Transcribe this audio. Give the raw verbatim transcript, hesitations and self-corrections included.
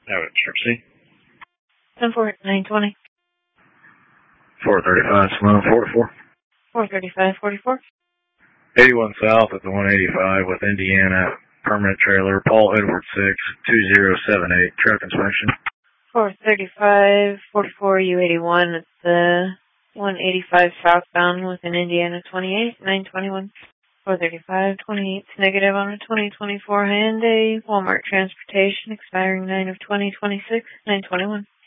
Have it, C. ten four, nine twenty. four thirty-five, Simone, forty-four. four thirty-five, forty-four. eighty-one South at the one eighty-five with Indiana permanent trailer, Paul Edward six, two zero seven eight, truck inspection. four thirty-five, forty-four, U eighty-one at the one eighty-five southbound with an Indiana twenty-eight, nine twenty-one. four thirty-five, twenty-eight, negative on a twenty twenty-four Hyundai Walmart Transportation, expiring nine of twenty twenty-six, nine twenty-one.